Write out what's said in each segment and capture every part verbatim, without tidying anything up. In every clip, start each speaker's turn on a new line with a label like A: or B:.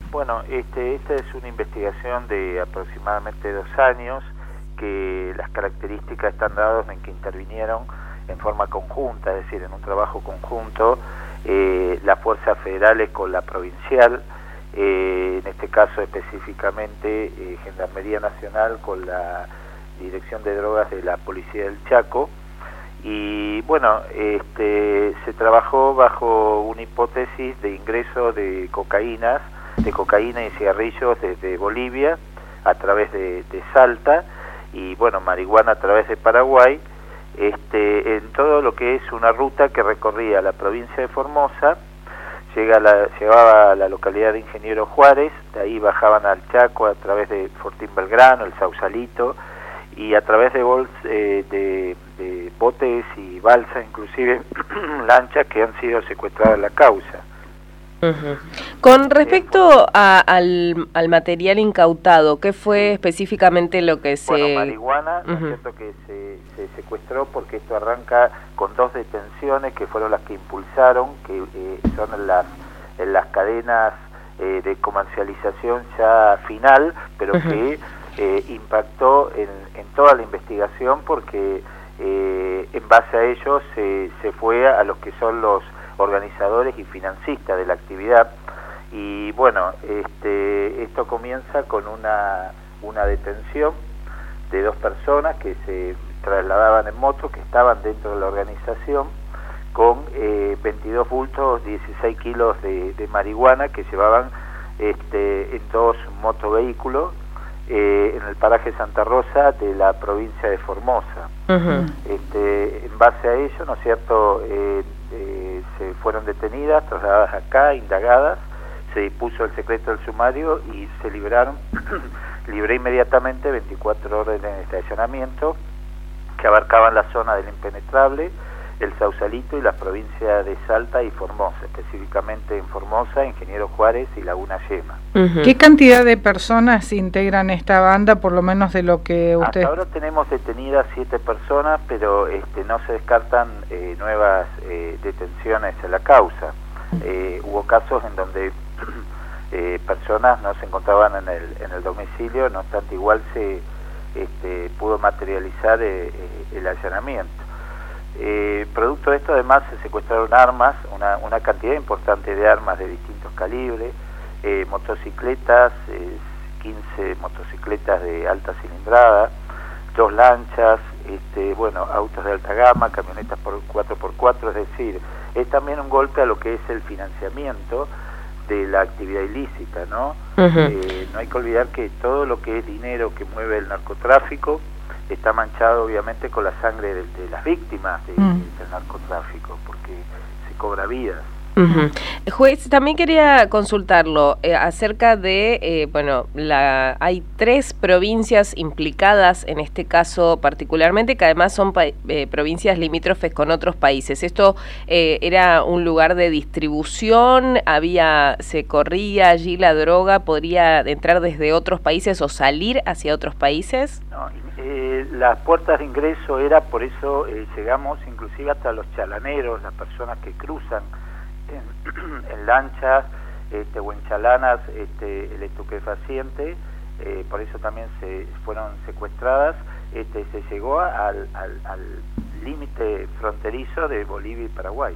A: Bueno, este, esta es una investigación de aproximadamente dos años, que las características están dadas en que intervinieron en forma conjunta, es decir, en un trabajo conjunto, eh, las fuerzas federales con la provincial, eh, en este caso específicamente eh, Gendarmería Nacional con la Dirección de Drogas de la Policía del Chaco, y bueno, este, se trabajó bajo una hipótesis de ingreso de cocaínas, de cocaína y cigarrillos desde Bolivia a través de, de Salta, y bueno, marihuana a través de Paraguay, este, en todo lo que es una ruta que recorría la provincia de Formosa, llega a la, llegaba a la localidad de Ingeniero Juárez, de ahí bajaban al Chaco a través de Fortín Belgrano, el Sausalito, y a través de, bols, eh, de, de botes y balsas, inclusive lanchas que han sido secuestradas en la causa.
B: Uh-huh. Con respecto a, al, al material incautado, ¿qué fue específicamente lo que se...?
A: Bueno, marihuana,
B: uh-huh.
A: ¿no es cierto?, que se, se secuestró, porque esto arranca con dos detenciones que fueron las que impulsaron, que eh, son en las, en las cadenas eh, de comercialización ya final, pero uh-huh. que eh, impactó en, en toda la investigación, porque eh, en base a ello se, se fue a los que son los organizadores y financistas de la actividad. Y bueno, este, esto comienza con una, una detención de dos personas que se trasladaban en moto, que estaban dentro de la organización, con eh, veintidós bultos, dieciséis kilos de, de marihuana que llevaban este, en dos motovehículos eh, en el paraje Santa Rosa de la provincia de Formosa. Uh-huh. este, en base a ello, ¿no es cierto?, eh, eh, se fueron detenidas, trasladadas acá, indagadas, se dispuso el secreto del sumario y se libraron, libré inmediatamente veinticuatro órdenes de allanamiento que abarcaban la zona del Impenetrable, el Sausalito y las provincias de Salta y Formosa, específicamente en Formosa, Ingeniero Juárez y Laguna Yema.
C: Uh-huh. ¿Qué cantidad de personas integran esta banda, por lo menos de lo que usted...?
A: Hasta ahora tenemos detenidas siete personas, pero este, no se descartan eh, nuevas eh, detenciones en la causa. Eh, hubo casos en donde eh, personas no se encontraban en el, en el domicilio, no obstante igual se este, pudo materializar eh, eh, el allanamiento. Eh, producto de esto además se secuestraron armas, una, una cantidad importante de armas de distintos calibres, eh, motocicletas, eh, quince motocicletas de alta cilindrada, dos lanchas, este, bueno, autos de alta gama, camionetas por cuatro por cuatro, es decir, es también un golpe a lo que es el financiamiento de la actividad ilícita, ¿no? Uh-huh. Eh, no hay que olvidar que todo lo que es dinero que mueve el narcotráfico está manchado obviamente con la sangre de, de las víctimas de, mm. del narcotráfico, porque se cobra vidas.
B: Uh-huh. Juez, también quería consultarlo eh, acerca de, eh, bueno, la, hay tres provincias implicadas en este caso particularmente, que además son pa eh, provincias limítrofes con otros países. ¿Esto eh, era un lugar de distribución? ¿Había, se corría allí la droga? ¿Podría entrar desde otros países o salir hacia otros países?
A: No, eh, las puertas de ingreso era, por eso eh, llegamos inclusive hasta los chalaneros, las personas que cruzan En, en lanchas este, o en chalanas este, el estupefaciente, eh, por eso también se fueron secuestradas. Este, se llegó al, al, al límite fronterizo de Bolivia y Paraguay.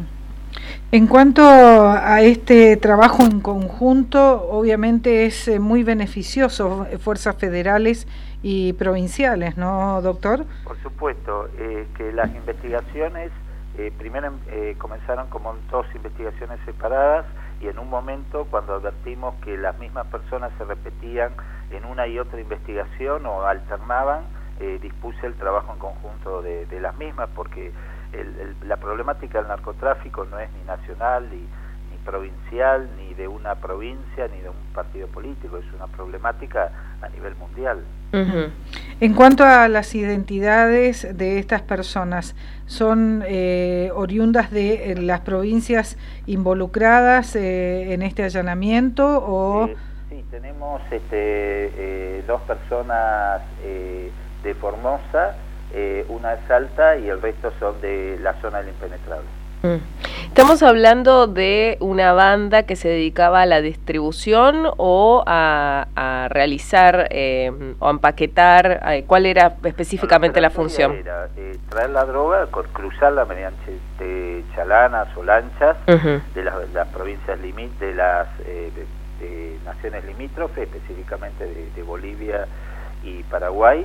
C: En cuanto a este trabajo en conjunto, obviamente es muy beneficioso, fuerzas federales y provinciales, ¿no, doctor?
A: Por supuesto, eh, que las investigaciones Eh, primero eh, comenzaron como dos investigaciones separadas, y en un momento, cuando advertimos que las mismas personas se repetían en una y otra investigación o alternaban, eh, dispuse el trabajo en conjunto de, de las mismas, porque el, el, la problemática del narcotráfico no es ni nacional, ni, ni provincial, ni de una provincia, ni de un partido político, es una problemática a nivel mundial.
C: Uh-huh. En cuanto a las identidades de estas personas, ¿son eh, oriundas de eh, las provincias involucradas eh, en este allanamiento? O...
A: Eh, sí, tenemos este, eh, dos personas eh, de Formosa, eh, una de Salta y el resto son de la zona del Impenetrable.
B: Mm. ¿Estamos hablando de una banda que se dedicaba a la distribución o a, a realizar eh, o a empaquetar? Eh, ¿Cuál era específicamente
A: no, la,
B: la función?
A: Era eh, traer la droga, cruzarla mediante de chalanas o lanchas uh-huh. de, las, de las provincias limit, de las eh, de, de naciones limítrofes, específicamente de, de Bolivia y Paraguay,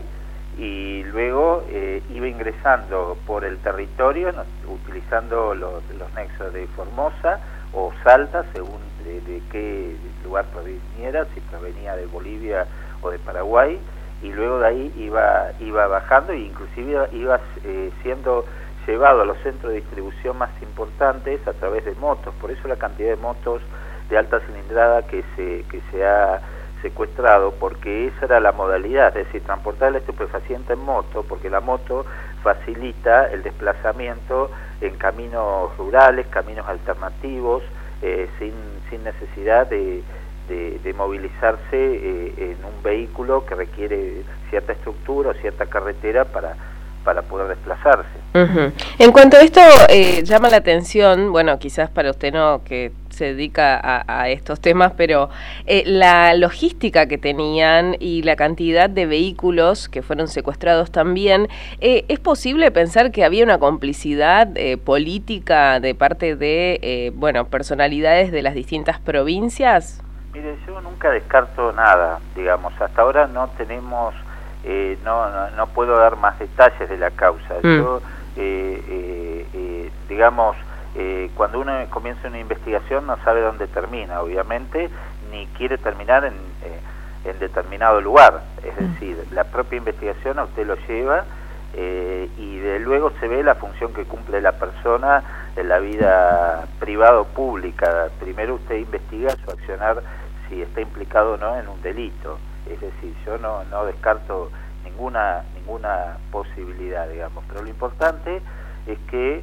A: y luego eh, iba ingresando por el territorio no, utilizando los, los nexos de Formosa o Salta, según de, de qué lugar proveniera, si provenía de Bolivia o de Paraguay, y luego de ahí iba iba bajando e inclusive iba eh, siendo llevado a los centros de distribución más importantes a través de motos. Por eso la cantidad de motos de alta cilindrada que se que se ha secuestrado, porque esa era la modalidad, es decir, transportar el estupefaciente en moto, porque la moto facilita el desplazamiento en caminos rurales, caminos alternativos, eh, sin, sin necesidad de, de, de movilizarse eh, en un vehículo que requiere cierta estructura o cierta carretera para para poder desplazarse.
B: Uh-huh. En cuanto a esto, eh, llama la atención, bueno, quizás para usted no, que se dedica a, a estos temas, pero eh, la logística que tenían y la cantidad de vehículos que fueron secuestrados también, eh, ¿es posible pensar que había una complicidad eh, política de parte de, eh, bueno, personalidades de las distintas provincias?
A: Mire, yo nunca descarto nada, digamos, hasta ahora no tenemos... Eh, no, no, no puedo dar más detalles de la causa. Mm. Yo, eh, eh, eh, digamos, eh, cuando uno comienza una investigación no sabe dónde termina, obviamente, ni quiere terminar en, eh, en determinado lugar. Es mm. decir, la propia investigación a usted lo lleva eh, y de luego se ve la función que cumple la persona en la vida privada o pública. Primero usted investiga su accionar si está implicado o no en un delito. Es decir, yo no, no descarto ninguna ninguna posibilidad, digamos, pero lo importante es que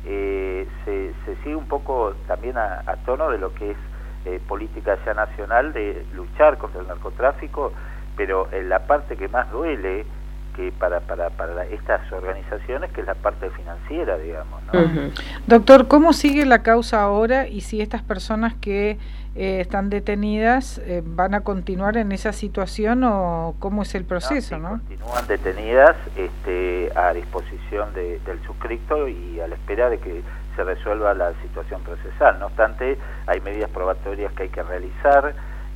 A: eh, se, se sigue un poco también a, a tono de lo que es eh, política ya nacional de luchar contra el narcotráfico, pero en la parte que más duele que para, para, para estas organizaciones, que es la parte financiera, digamos, ¿no?
C: Uh-huh. Doctor, ¿cómo sigue la causa ahora y si estas personas que eh, están detenidas eh, van a continuar en esa situación o cómo es el proceso, no?
A: Sí, ¿no? Continúan detenidas este, a disposición de, del suscripto y a la espera de que se resuelva la situación procesal. No obstante, hay medidas probatorias que hay que realizar,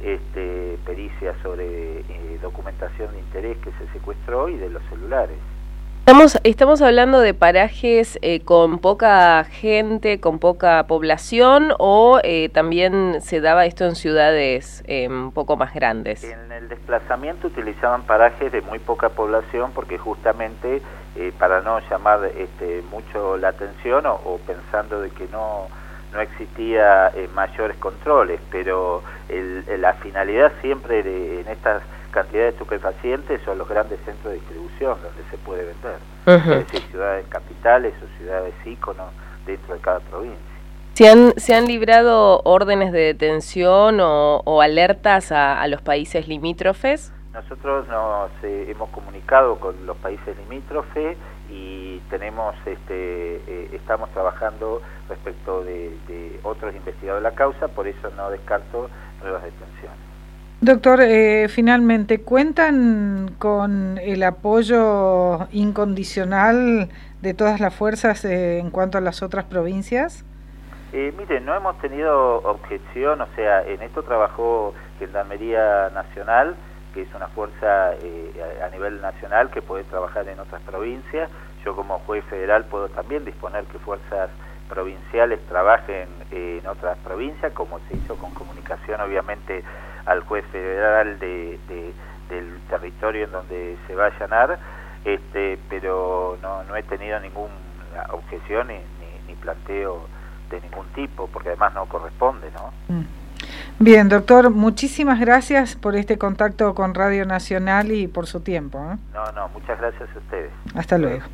A: Este, pericias sobre eh, documentación de interés que se secuestró y de los celulares.
B: Estamos, estamos hablando de parajes eh, con poca gente, con poca población, o eh, también se daba esto en ciudades eh, un poco más grandes.
A: En el desplazamiento utilizaban parajes de muy poca población porque justamente eh, para no llamar este, mucho la atención o, o pensando de que no no existía eh, mayores controles, pero el, la finalidad siempre de, en estas cantidades de estupefacientes son los grandes centros de distribución donde se puede vender, uh-huh. Es decir, ciudades capitales o ciudades íconos dentro de cada provincia.
B: ¿Se han, se han librado órdenes de detención o, o alertas a, a los países limítrofes?
A: Nosotros nos eh, hemos comunicado con los países limítrofes y tenemos, este, eh, estamos trabajando respecto de, de otros investigadores de la causa, por eso no descarto nuevas detenciones.
C: Doctor, eh, finalmente, ¿cuentan con el apoyo incondicional de todas las fuerzas eh, en cuanto a las otras provincias?
A: Eh, mire, no hemos tenido objeción, o sea, en esto trabajó Gendarmería Nacional, que es una fuerza eh, a, a nivel nacional que puede trabajar en otras provincias. Yo como juez federal puedo también disponer que fuerzas provinciales trabajen eh, en otras provincias, como se hizo con comunicación obviamente al juez federal de, de, del territorio en donde se va a allanar, este, pero no, no he tenido ninguna objeción ni, ni, ni planteo de ningún tipo, porque además no corresponde, ¿no? Mm.
C: Bien, doctor, muchísimas gracias por este contacto con Radio Nacional y por su tiempo, ¿eh?
A: No, no, muchas gracias a ustedes.
C: Hasta luego.